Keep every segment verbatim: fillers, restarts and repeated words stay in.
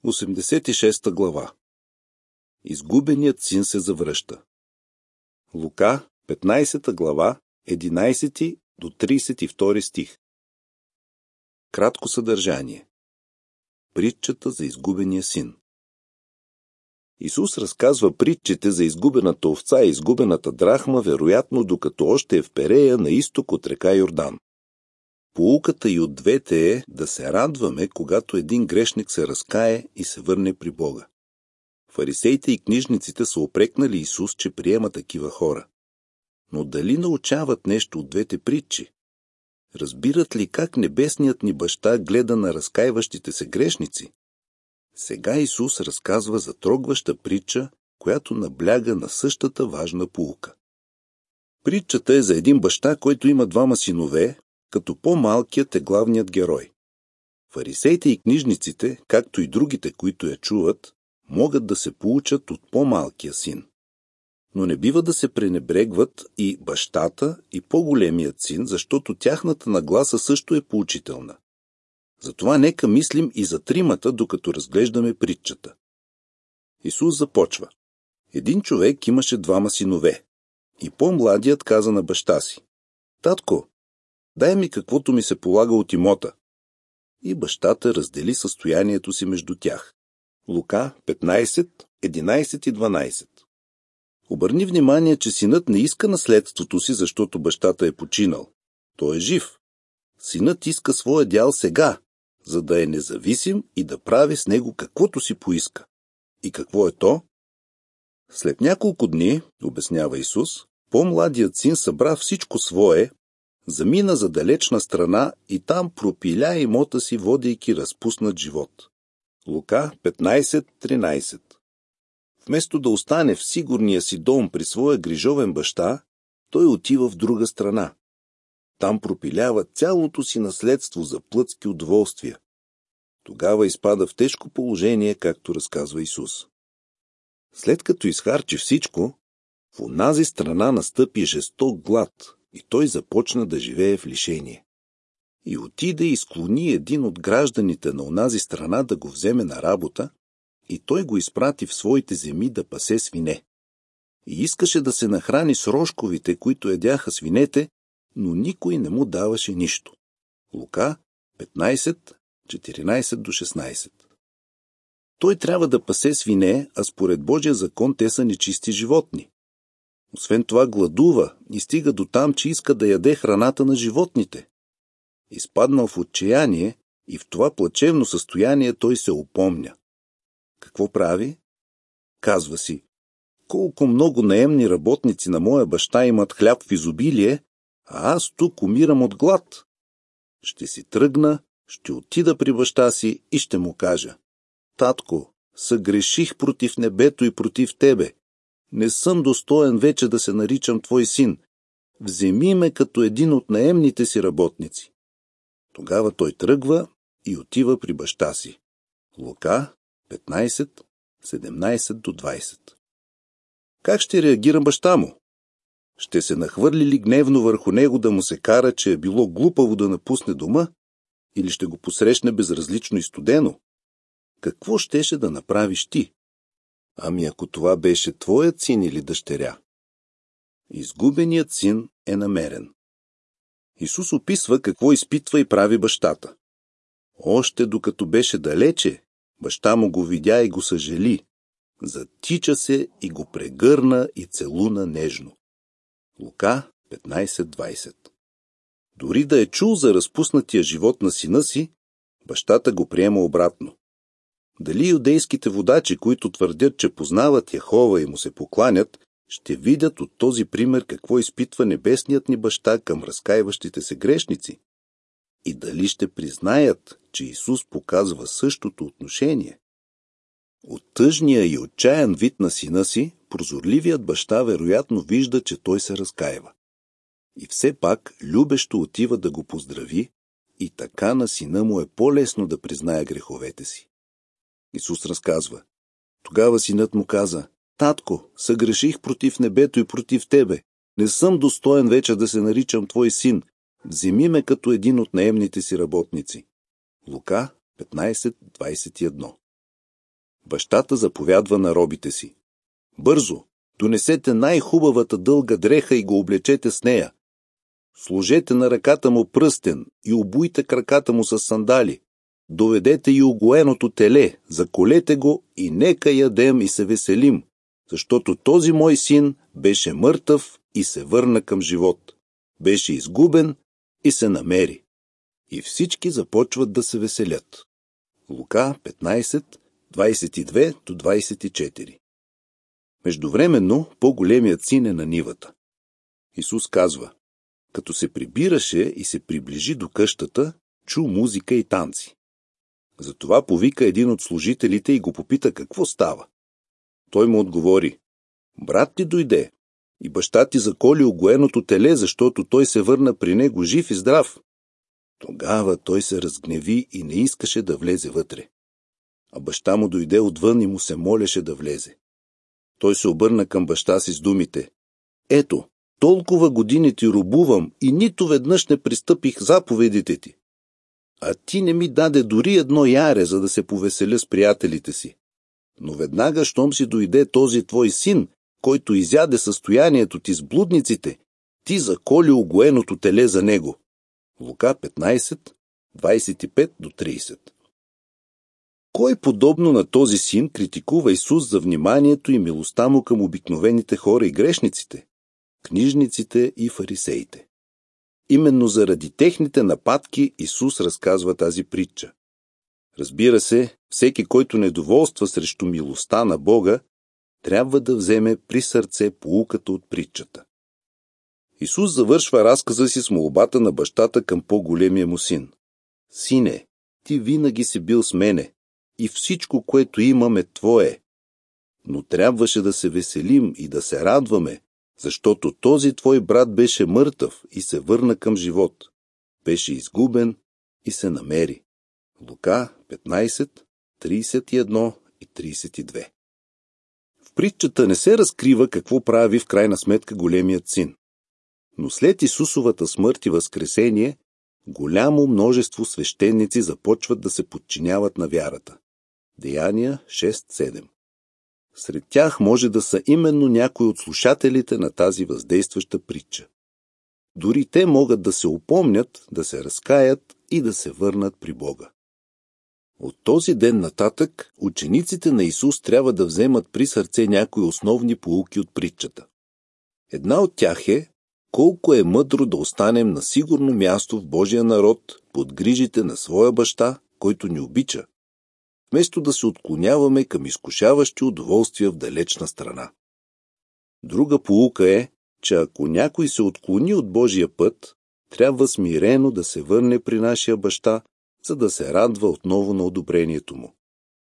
осемдесет и шеста глава. Изгубеният син се завръща. Лука, петнайсета глава, единайсети до трийсет и втори стих. Кратко съдържание. Притчата за изгубения син. Исус разказва притчите за изгубената овца и изгубената драхма, вероятно докато още е в Перея на изток от река Йордан. Поуката и от двете е да се радваме, когато един грешник се разкае и се върне при Бога. Фарисеите и книжниците са упрекнали Исус, че приема такива хора. Но дали научават нещо от двете притчи? Разбират ли как небесният ни баща гледа на разкаиващите се грешници? Сега Исус разказва затрогваща притча, която набляга на същата важна поука. Притчата е за един баща, който има двама синове, като по-малкият е главният герой. Фарисеите и книжниците, както и другите, които я чуват, могат да се поучат от по-малкия син. Но не бива да се пренебрегват и бащата, и по-големият син, защото тяхната нагласа също е поучителна. Затова нека мислим и за тримата, докато разглеждаме притчата. Исус започва. Един човек имаше двама синове. И по-младият каза на баща си: „Татко, дай ми каквото ми се полага от имота.“ И бащата раздели състоянието си между тях. Лука петнайсет, единайсет и дванайсет. Обърни внимание, че синът не иска наследството си, защото бащата е починал. Той е жив. Синът иска своя дял сега, за да е независим и да прави с него каквото си поиска. И какво е то? След няколко дни, обяснява Исус, по-младият син събра всичко свое, замина за далечна страна и там пропиля имота си, водейки разпуснат живот. Лука петнайсет, тринайсет. Вместо да остане в сигурния си дом при своя грижовен баща, той отива в друга страна. Там пропилява цялото си наследство за плътски удоволствия. Тогава изпада в тежко положение, както разказва Исус. След като изхарчи всичко, в онази страна настъпи жесток глад и той започна да живее в лишение. И отиде и склони един от гражданите на онази страна да го вземе на работа, и той го изпрати в своите земи да пасе свине. И искаше да се нахрани с рошковите, които ядяха свинете, но никой не му даваше нищо. Лука петнайсет, четиринайсет до шестнайсет. Той трябва да пасе свине, а според Божия закон те са нечисти животни. Освен това гладува и стига до там, че иска да яде храната на животните. Изпаднал в отчаяние и в това плачевно състояние той се опомня. Какво прави? Казва си: колко много наемни работници на моя баща имат хляб в изобилие, а аз тук умирам от глад. Ще си тръгна, ще отида при баща си и ще му кажа: „Татко, съгреших против небето и против тебе. Не съм достоен вече да се наричам твой син. Вземи ме като един от наемните си работници.“ Тогава той тръгва и отива при баща си. Лука петнайсет, седемнайсет до двайсет. Как ще реагира баща му? Ще се нахвърли ли гневно върху него да му се кара, че е било глупаво да напусне дома? Или ще го посрещне безразлично и студено? Какво щеше да направиш ти? Ами ако това беше твоят син или дъщеря? Изгубеният син е намерен. Исус описва какво изпитва и прави бащата. Още докато беше далече, баща му го видя и го съжали. Затича се и го прегърна и целуна нежно. Лука петнайсет, двайсет. Дори да е чул за разпуснатия живот на сина си, бащата го приема обратно. Дали юдейските водачи, които твърдят, че познават Яхова и му се покланят, ще видят от този пример какво изпитва небесният ни баща към разкаиващите се грешници? И дали ще признаят, че Исус показва същото отношение? От тъжния и отчаян вид на сина си, прозорливият баща вероятно вижда, че той се разкаива. И все пак любещо отива да го поздрави, и така на сина му е по-лесно да признае греховете си. Исус разказва: тогава синът му каза: „Татко, съгреших против небето и против тебе. Не съм достоен вече да се наричам твой син. Вземи ме като един от наемните си работници.“ Лука петнайсет, двайсет и едно. Бащата заповядва на робите си: бързо, донесете най-хубавата дълга дреха и го облечете с нея. Сложете на ръката му пръстен и обуйте краката му с сандали. Доведете и угоеното теле, заколете го и нека ядем и се веселим, защото този мой син беше мъртъв и се върна към живот. Беше изгубен и се намери. И всички започват да се веселят. Лука петнайсет, двайсет и две до двайсет и четири. Междувременно по-големият син е на нивата. Исус казва: като се прибираше и се приближи до къщата, чу музика и танци. Затова повика един от служителите и го попита какво става. Той му отговори: брат ти дойде и баща ти заколи угоеното теле, защото той се върна при него жив и здрав. Тогава той се разгневи и не искаше да влезе вътре. А баща му дойде отвън и му се молеше да влезе. Той се обърна към баща си с думите: ето, толкова години ти робувам и нито веднъж не пристъпих заповедите ти. А ти не ми даде дори едно яре, за да се повеселя с приятелите си. Но веднага, щом си дойде този твой син, който изяде състоянието ти с блудниците, ти заколи угоеното теле за него. Лука петнайсет, двайсет и пет до трийсет. Кой подобно на този син критикува Исус за вниманието и милостта му към обикновените хора и грешниците? Книжниците и фарисеите. Именно заради техните нападки Исус разказва тази притча. Разбира се, всеки, който недоволства срещу милостта на Бога, трябва да вземе при сърце поуката от притчата. Исус завършва разказа си с молбата на бащата към по-големия му син. Сине, ти винаги си бил с мене и всичко, което имам, е твое. Но трябваше да се веселим и да се радваме, защото този твой брат беше мъртъв и се върна към живот. Беше изгубен и се намери. Лука петнайсет, трийсет и едно и трийсет и две. В притчата не се разкрива какво прави в крайна сметка големият син. Но след Исусовата смърт и възкресение, голямо множество свещеници започват да се подчиняват на вярата. Деяния шест седем. Сред тях може да са именно някои от слушателите на тази въздействаща притча. Дори те могат да се упомнят, да се разкаят и да се върнат при Бога. От този ден нататък учениците на Исус трябва да вземат при сърце някои основни поуки от притчата. Една от тях е колко е мъдро да останем на сигурно място в Божия народ под грижите на своя баща, който ни обича, вместо да се отклоняваме към изкушаващи удоволствия в далечна страна. Друга поука е, че ако някой се отклони от Божия път, трябва смирено да се върне при нашия баща, за да се радва отново на одобрението му.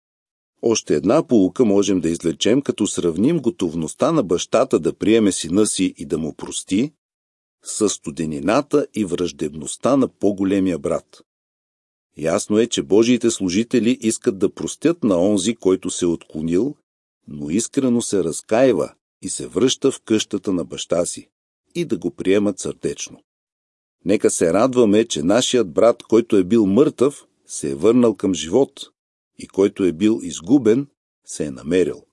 Още една поука можем да извлечем, като сравним готовността на бащата да приеме сина си и да му прости с студенината и враждебността на по-големия брат. Ясно е, че Божиите служители искат да простят на онзи, който се е отклонил, но искрено се разкаива и се връща в къщата на баща си и да го приемат сърдечно. Нека се радваме, че нашият брат, който е бил мъртъв, се е върнал към живот и който е бил изгубен, се е намерил.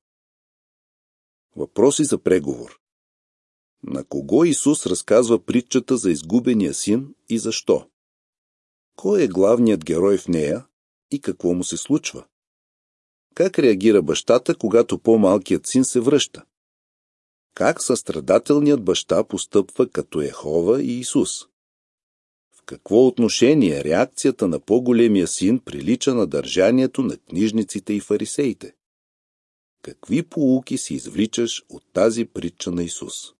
Въпроси за преговор. На кого Исус разказва притчата за изгубения син и защо? Кой е главният герой в нея и какво му се случва? Как реагира бащата, когато по-малкият син се връща? Как състрадателният баща постъпва като Йехова и Исус? В какво отношение реакцията на по-големия син прилича на държанието на книжниците и фарисеите? Какви поуки си извличаш от тази притча на Исус?